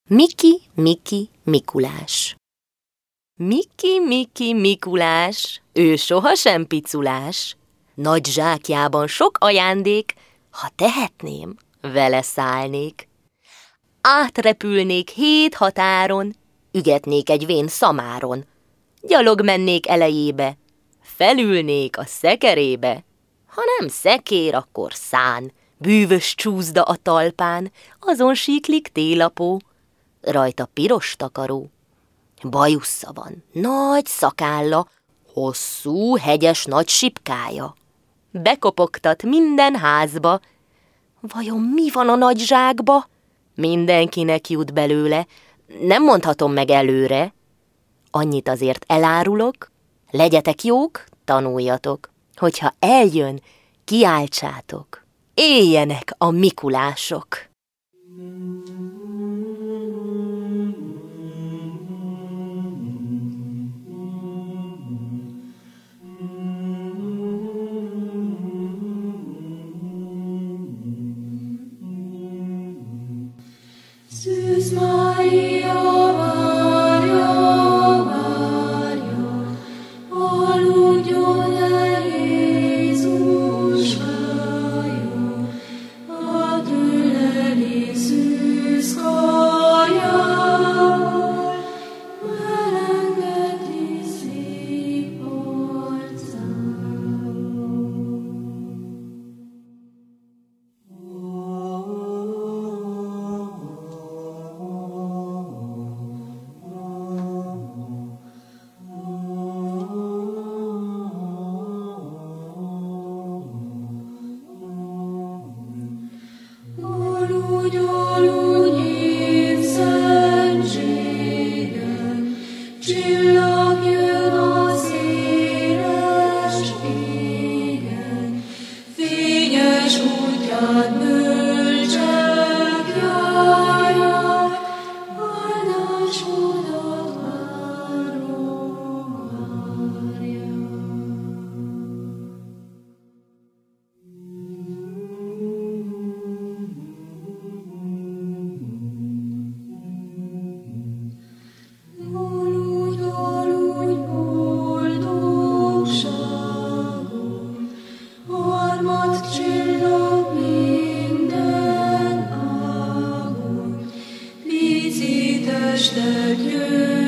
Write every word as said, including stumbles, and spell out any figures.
Miki, Miki, Mikulás. Miki, Miki, Mikulás, ő sohasem piculás. Nagy zsákjában sok ajándék, ha tehetném, vele szállnék. Átrepülnék hét határon, ügetnék egy vén szamáron. Gyalog mennék elejébe, felülnék a szekerébe. Ha nem szekér, akkor szán, bűvös csúszda a talpán, azon síklik télapó, rajta piros takaró. Bajusza van, nagy szakálla, hosszú, hegyes nagy sipkája. Bekopogtat minden házba. Vajon mi van a nagy zsákba? Mindenkinek jut belőle, nem mondhatom meg előre. Annyit azért elárulok, legyetek jók, tanuljatok, hogyha eljön, kiáltsátok, éljenek a mikulások! Szűz Mária, várja, várja, aludjon el Jézus várja, a tőleli szűz kajával, merengeti szép arcával. Aludj, aludj, én szentségen, csillag jön az éles égen, fényes útján bölcsek járják, áldásodat váró várják. Aludj, aludj, boldogságon, harmad csillag minden ágon, pici tested jön.